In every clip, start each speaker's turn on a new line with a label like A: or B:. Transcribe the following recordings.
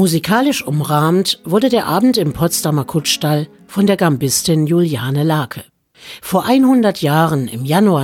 A: Musikalisch umrahmt wurde der Abend im Potsdamer Kuttstall von der Gambistin Juliane Lake. Vor 100 Jahren, im Januar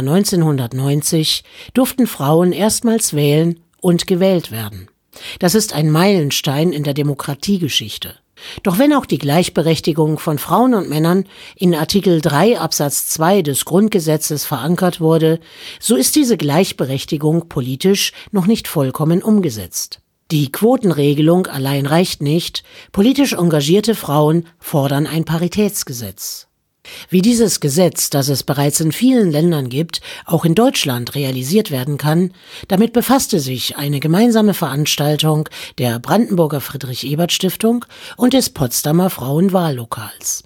A: 1990, durften Frauen erstmals wählen und gewählt werden. Das ist ein Meilenstein in der Demokratiegeschichte. Doch wenn auch die Gleichberechtigung von Frauen und Männern in Artikel 3 Absatz 2 des Grundgesetzes verankert wurde, so ist diese Gleichberechtigung politisch noch nicht vollkommen umgesetzt. Die Quotenregelung allein reicht nicht. Politisch engagierte Frauen fordern ein Paritätsgesetz. Wie dieses Gesetz, das es bereits in vielen Ländern gibt, auch in Deutschland realisiert werden kann, damit befasste sich eine gemeinsame Veranstaltung der Brandenburger Friedrich-Ebert-Stiftung und des Potsdamer Frauenwahllokals.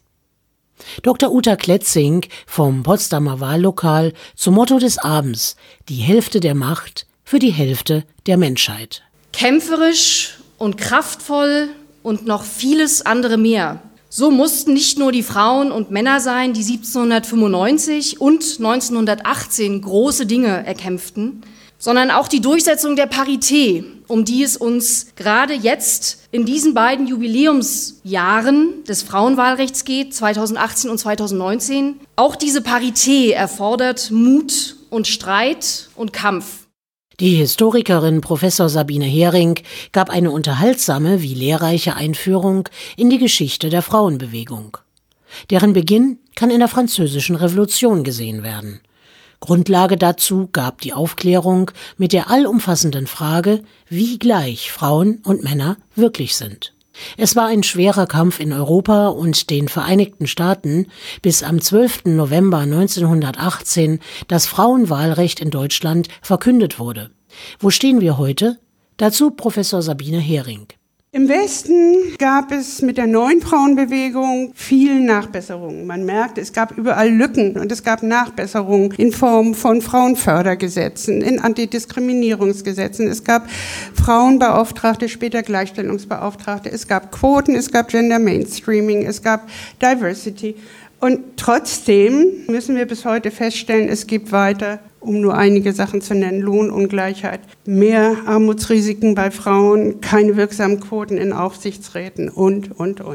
A: Dr. Uta Kletzing vom Potsdamer Wahllokal zum Motto des Abends: Die Hälfte der Macht für die Hälfte der Menschheit.
B: Kämpferisch und kraftvoll und noch vieles andere mehr. So mussten nicht nur die Frauen und Männer sein, die 1795 und 1918 große Dinge erkämpften, sondern auch die Durchsetzung der Parität, um die es uns gerade jetzt in diesen beiden Jubiläumsjahren des Frauenwahlrechts geht, 2018 und 2019. Auch diese Parität erfordert Mut und Streit und Kampf.
A: Die Historikerin Professor Sabine Hering gab eine unterhaltsame wie lehrreiche Einführung in die Geschichte der Frauenbewegung. Deren Beginn kann in der Französischen Revolution gesehen werden. Grundlage dazu gab die Aufklärung mit der allumfassenden Frage, wie gleich Frauen und Männer wirklich sind. Es war ein schwerer Kampf in Europa und den Vereinigten Staaten, bis am 12. November 1918 das Frauenwahlrecht in Deutschland verkündet wurde. Wo stehen wir heute? Dazu Professor Sabine Hering.
C: Im Westen gab es mit der neuen Frauenbewegung viel Nachbesserungen. Man merkt, es gab überall Lücken und es gab Nachbesserungen in Form von Frauenfördergesetzen, in Antidiskriminierungsgesetzen. Es gab Frauenbeauftragte, später Gleichstellungsbeauftragte. Es gab Quoten, es gab Gender Mainstreaming, es gab Diversity. Und trotzdem müssen wir bis heute feststellen, es gibt weiter, um nur einige Sachen zu nennen, Lohnungleichheit, mehr Armutsrisiken bei Frauen, keine wirksamen Quoten in Aufsichtsräten und.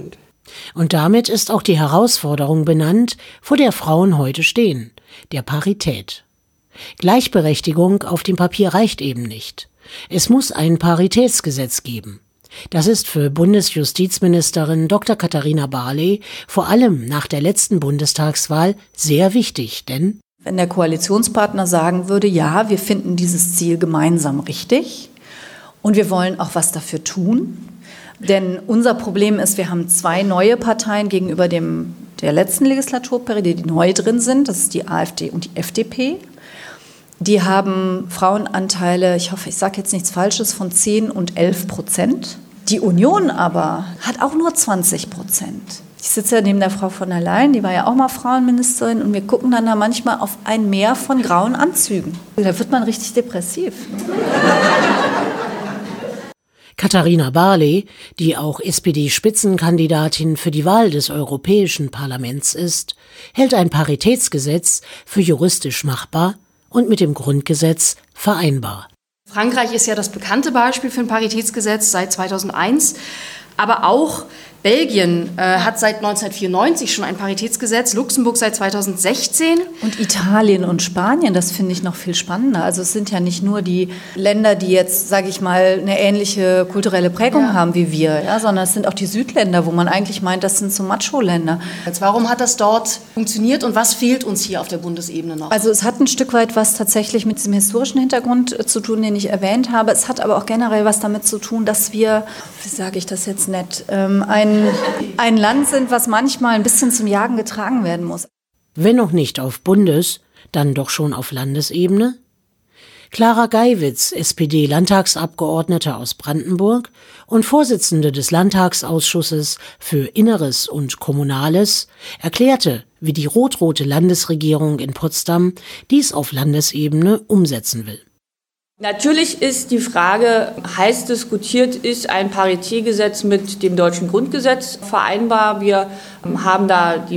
A: Und damit ist auch die Herausforderung benannt, vor der Frauen heute stehen, der Parität. Gleichberechtigung auf dem Papier reicht eben nicht. Es muss ein Paritätsgesetz geben. Das ist für Bundesjustizministerin Dr. Katharina Barley vor allem nach der letzten Bundestagswahl sehr wichtig, denn
D: wenn der Koalitionspartner sagen würde, ja, wir finden dieses Ziel gemeinsam richtig und wir wollen auch was dafür tun, denn unser Problem ist, wir haben zwei neue Parteien gegenüber der letzten Legislaturperiode, die neu drin sind, das ist die AfD und die FDP. Die haben Frauenanteile, ich hoffe, ich sage jetzt nichts Falsches, von 10 und 11%. Die Union aber hat auch nur 20%. Ich sitze ja neben der Frau von der Leyen, die war ja auch mal Frauenministerin, und wir gucken dann da manchmal auf ein Meer von grauen Anzügen. Da wird man richtig depressiv.
A: Katharina Barley, die auch SPD-Spitzenkandidatin für die Wahl des Europäischen Parlaments ist, hält ein Paritätsgesetz für juristisch machbar und mit dem Grundgesetz vereinbar.
B: Frankreich ist ja das bekannte Beispiel für ein Paritätsgesetz seit 2001, aber auch Belgien hat seit 1994 schon ein Paritätsgesetz, Luxemburg seit 2016.
D: Und Italien und Spanien, das finde ich noch viel spannender. Also es sind ja nicht nur die Länder, die jetzt, sage ich mal, eine ähnliche kulturelle Prägung haben wie wir, ja, sondern es sind auch die Südländer, wo man eigentlich meint, das sind so Macho-Länder.
B: Warum hat das dort funktioniert und was fehlt uns hier auf der Bundesebene noch?
D: Also es hat ein Stück weit was tatsächlich mit diesem historischen Hintergrund zu tun, den ich erwähnt habe. Es hat aber auch generell was damit zu tun, dass wir, wie sage ich das jetzt nett, ein Land sind, was manchmal ein bisschen zum Jagen getragen werden muss.
A: Wenn noch nicht auf Bundes-, dann doch schon auf Landesebene? Clara Geiwitz, SPD-Landtagsabgeordnete aus Brandenburg und Vorsitzende des Landtagsausschusses für Inneres und Kommunales, erklärte, wie die rot-rote Landesregierung in Potsdam dies auf Landesebene umsetzen will.
E: Natürlich ist die Frage, heiß diskutiert, ist ein Paritätgesetz mit dem deutschen Grundgesetz vereinbar? Wir haben da die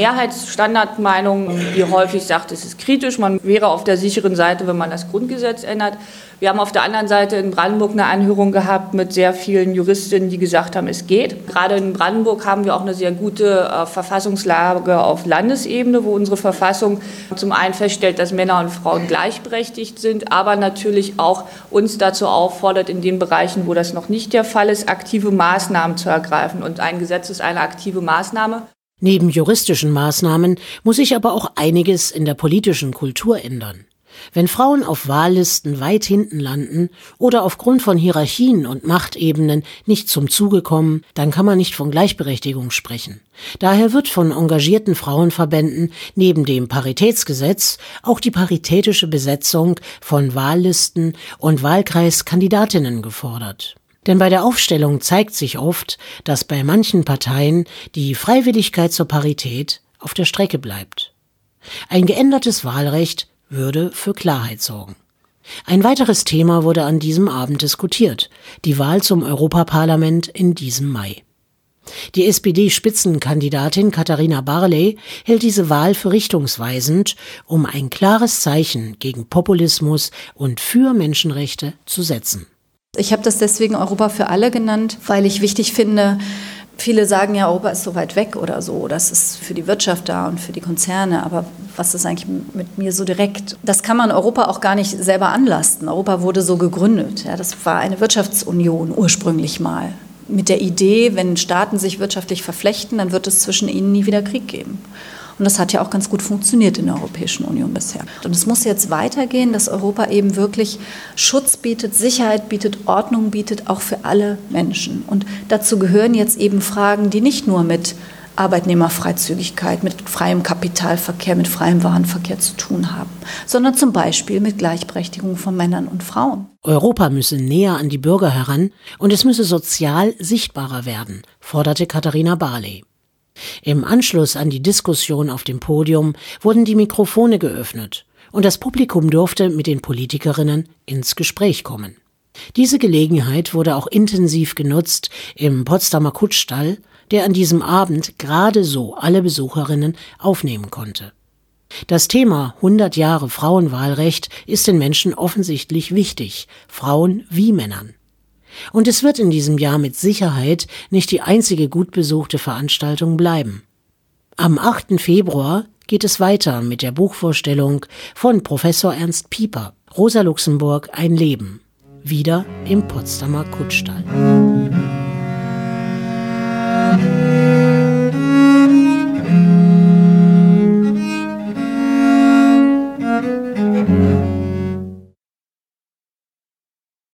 E: Mehrheitsstandardmeinung, die häufig sagt, es ist kritisch, man wäre auf der sicheren Seite, wenn man das Grundgesetz ändert. Wir haben auf der anderen Seite in Brandenburg eine Anhörung gehabt mit sehr vielen Juristinnen, die gesagt haben, es geht. Gerade in Brandenburg haben wir auch eine sehr gute Verfassungslage auf Landesebene, wo unsere Verfassung zum einen feststellt, dass Männer und Frauen gleichberechtigt sind, aber natürlich auch uns dazu auffordert, in den Bereichen, wo das noch nicht der Fall ist, aktive Maßnahmen zu ergreifen. Und ein Gesetz ist eine aktive Maßnahme.
A: Neben juristischen Maßnahmen muss sich aber auch einiges in der politischen Kultur ändern. Wenn Frauen auf Wahllisten weit hinten landen oder aufgrund von Hierarchien und Machtebenen nicht zum Zuge kommen, dann kann man nicht von Gleichberechtigung sprechen. Daher wird von engagierten Frauenverbänden neben dem Paritätsgesetz auch die paritätische Besetzung von Wahllisten und Wahlkreiskandidatinnen gefordert. Denn bei der Aufstellung zeigt sich oft, dass bei manchen Parteien die Freiwilligkeit zur Parität auf der Strecke bleibt. Ein geändertes Wahlrecht würde für Klarheit sorgen. Ein weiteres Thema wurde an diesem Abend diskutiert: die Wahl zum Europaparlament in diesem Mai. Die SPD-Spitzenkandidatin Katharina Barley hält diese Wahl für richtungsweisend, um ein klares Zeichen gegen Populismus und für Menschenrechte zu setzen.
D: Ich habe das deswegen Europa für alle genannt, weil ich wichtig finde, viele sagen ja, Europa ist so weit weg oder so, das ist für die Wirtschaft da und für die Konzerne, aber was ist eigentlich mit mir so direkt? Das kann man Europa auch gar nicht selber anlasten. Europa wurde so gegründet, ja, das war eine Wirtschaftsunion ursprünglich mal. Mit der Idee, wenn Staaten sich wirtschaftlich verflechten, dann wird es zwischen ihnen nie wieder Krieg geben. Und das hat ja auch ganz gut funktioniert in der Europäischen Union bisher. Und es muss jetzt weitergehen, dass Europa eben wirklich Schutz bietet, Sicherheit bietet, Ordnung bietet, auch für alle Menschen. Und dazu gehören jetzt eben Fragen, die nicht nur mit Arbeitnehmerfreizügigkeit, mit freiem Kapitalverkehr, mit freiem Warenverkehr zu tun haben, sondern zum Beispiel mit Gleichberechtigung von Männern und Frauen.
A: Europa müsse näher an die Bürger heran und es müsse sozial sichtbarer werden, forderte Katharina Barley. Im Anschluss an die Diskussion auf dem Podium wurden die Mikrofone geöffnet und das Publikum durfte mit den Politikerinnen ins Gespräch kommen. Diese Gelegenheit wurde auch intensiv genutzt im Potsdamer Kutschstall, der an diesem Abend gerade so alle Besucherinnen aufnehmen konnte. Das Thema 100 Jahre Frauenwahlrecht ist den Menschen offensichtlich wichtig, Frauen wie Männern. Und es wird in diesem Jahr mit Sicherheit nicht die einzige gut besuchte Veranstaltung bleiben. Am 8. Februar geht es weiter mit der Buchvorstellung von Professor Ernst Pieper, Rosa Luxemburg, ein Leben, wieder im Potsdamer Kutschstall.